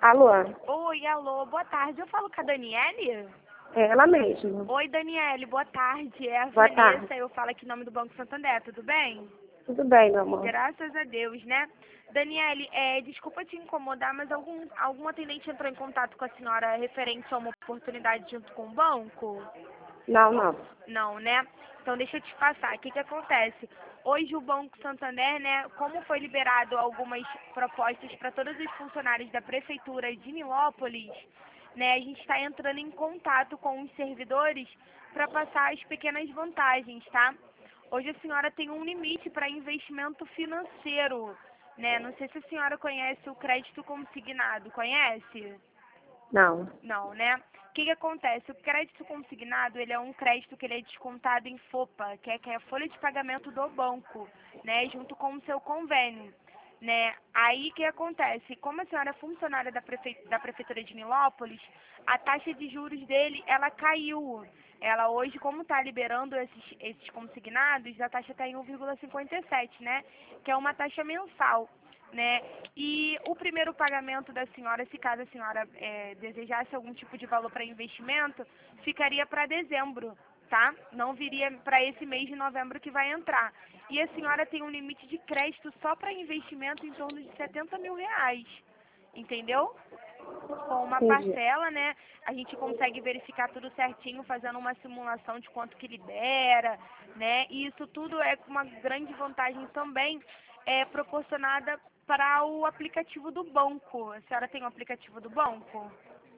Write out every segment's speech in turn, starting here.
Alô? Oi, alô, boa tarde. Eu falo com a Daniele? É ela mesma. Oi, Daniele, boa tarde. É a Boa Vanessa, tarde. eu falo aqui em nome do Banco Santander, tudo bem? Tudo bem, meu amor? Graças a Deus, né? Daniele, desculpa te incomodar, mas algum atendente entrou em contato com a senhora referente a uma oportunidade junto com o banco? Não, não. Não, né? Então deixa eu te passar. O que que acontece? Hoje o Banco Santander, né, como foi liberado algumas propostas para todos os funcionários da Prefeitura de Nilópolis, né, a gente está entrando em contato com os servidores para passar as pequenas vantagens, tá? Hoje a senhora tem um limite para investimento financeiro, né? Não sei se a senhora conhece o crédito consignado, conhece? Não. Não, né? O que que acontece? O crédito consignado, ele é um crédito que ele é descontado em FOPA, que é a folha de pagamento do banco, né? Junto com o seu convênio, né? Aí o que acontece? Como a senhora é funcionária da Prefeitura de Nilópolis, a taxa de juros dele, ela caiu. Ela hoje, como está liberando esses consignados, a taxa está em 1,57, né? Que é uma taxa mensal, né? E o primeiro pagamento da senhora, se caso a senhora desejasse algum tipo de valor para investimento, ficaria para dezembro, tá? Não viria para esse mês de novembro que vai entrar. E a senhora tem um limite de crédito só para investimento em torno de R$ 70 mil, entendeu? Com uma Entendi. parcela, né, a gente consegue verificar tudo certinho, fazendo uma simulação de quanto que libera, né, e isso tudo é com uma grande vantagem também proporcionada para o aplicativo do banco. A senhora tem o aplicativo do banco?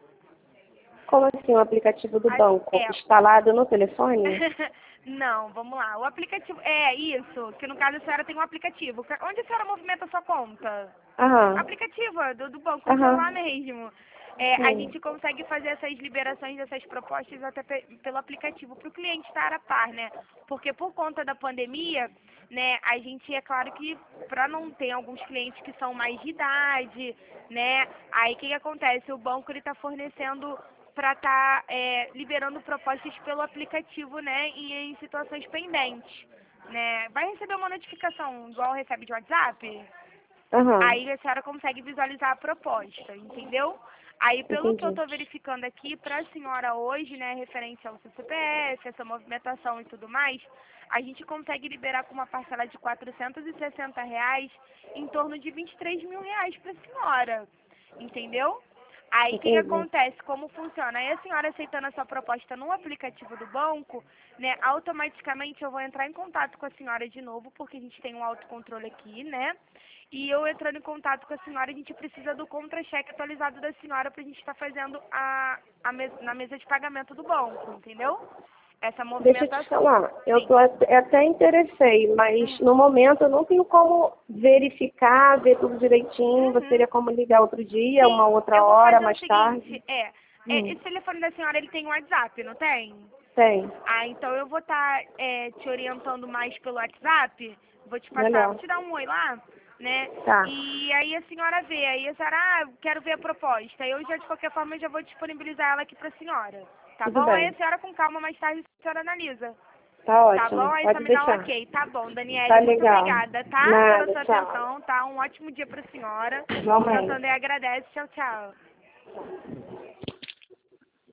Como assim o aplicativo do banco? É. Instalado no telefone? Não, vamos lá. O aplicativo, é isso, que no caso a senhora tem um aplicativo. Onde a senhora movimenta a sua conta? Aham. Aplicativo do banco, no celular Aham. mesmo. A Sim. gente consegue fazer essas liberações dessas propostas até pelo aplicativo para o cliente estar a par, né? Porque por conta da pandemia, né, a gente, é claro que para não ter alguns clientes que são mais de idade, né, aí o que acontece? O banco ele está fornecendo para estar liberando propostas pelo aplicativo, né, e em situações pendentes, né? Vai receber uma notificação igual recebe de WhatsApp? Aham. Aí a senhora consegue visualizar a proposta, entendeu? Aí, pelo que eu Entendi. estou verificando aqui, para a senhora hoje, né, referente ao seu CPF, essa movimentação e tudo mais, a gente consegue liberar com uma parcela de R$ 460 em torno de R$ 23 mil para a senhora, entendeu? Aí, o que que Entendi. acontece? Como funciona? Aí, a senhora aceitando a sua proposta no aplicativo do banco, né, automaticamente eu vou entrar em contato com a senhora de novo, porque a gente tem um autocontrole aqui, né? E eu entrando em contato com a senhora, a gente precisa do contra-cheque atualizado da senhora para a gente estar fazendo na mesa de pagamento do banco, entendeu? Essa Deixa eu te movimentação. falar, eu Sim. tô até interessei, mas no momento eu não tenho como verificar, ver tudo direitinho. Você Uhum. teria como ligar outro dia, uma Sim, outra eu vou hora, fazer o mais tarde? seguinte, Hum, esse telefone da senhora, ele tem WhatsApp, não tem? tem. Ah, então eu vou estar te orientando mais pelo WhatsApp, vou te passar, vou Melhor. te dar um oi lá, né? Tá. E aí a senhora vê, aí a senhora, quero ver a proposta. Eu já, de qualquer forma, já vou disponibilizar ela aqui pra senhora, tá Tudo bom? Aí a bem. senhora com calma, mais tarde a senhora analisa, Tá tá bom? ótimo. Aí só Pode me dá um deixar. ok, tá bom, Tá Daniele, muito legal. obrigada, tá? Pela Nada, sua tchau. atenção, tá? Um ótimo dia pra senhora. O Igualmente. Santander agradece, tchau, tchau.